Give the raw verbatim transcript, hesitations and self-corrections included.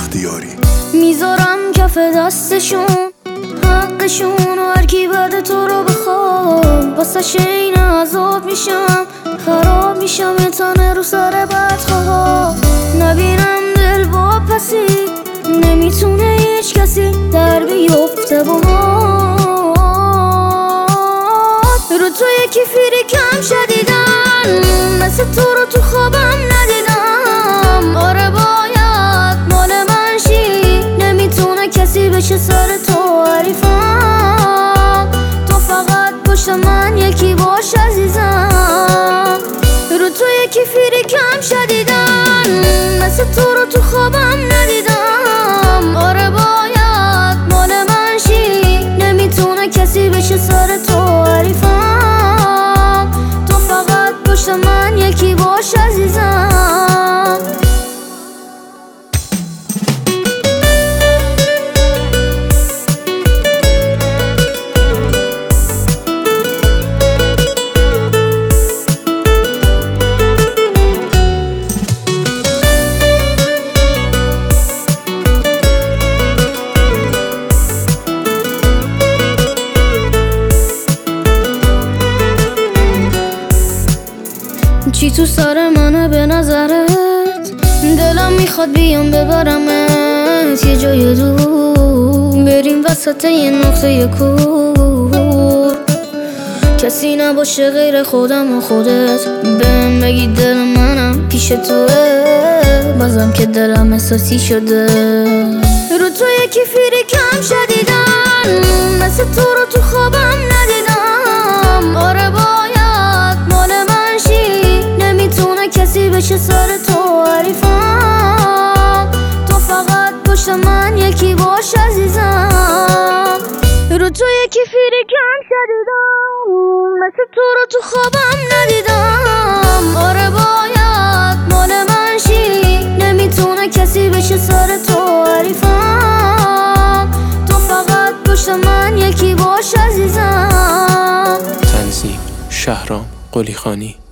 بختیاری. میذارم کف دستشون حقشون و هرکی بعد تو رو بخواب واسه شین عذاب میشم خراب میشم یه تنه رو سر بدخواه نبینم دل با پسی نمیتونه هیچ کسی در بیفته با رو تو یکی فیری کم شدیدن مثل تو رو تو خوابم ندیدم آره باید مال من شی نمیتونه کسی بشه سر تو حریفم تو فقط پشت من یکی باش عزیزم رو تو یکی فیری کم شدیدن مثل تو رو تو خوابم ندیدم آره باید مال من شی نمیتونه کسی بشه سر تو حریفم تو فقط پشت من یکی باش عزیزم چی تو سر منه به نظرت دلم میخواد بیام ببرمت یه جای دور بریم وسط یه نقطه کور کسی نباشه غیر خودم و خودت بهم بگی دل منم پیش توه بازم که دلم احساسی شده رو تو یکی فیری کم شدیدن مثل تو رو تو خوابم ندیدم آره باید مال من شی نمیتونه کسی بشه سر تو حریفم تو فقط پشت من یکی باش عزیزم رو تو یکی فیری کم شدیدم مثل تو رو تو خوابم ندیدم آره باید مال من شی نمیتونه کسی بشه سر تو حریفم تو فقط پشت من یکی باش عزیزم تنظیم شهرام قلیخانی.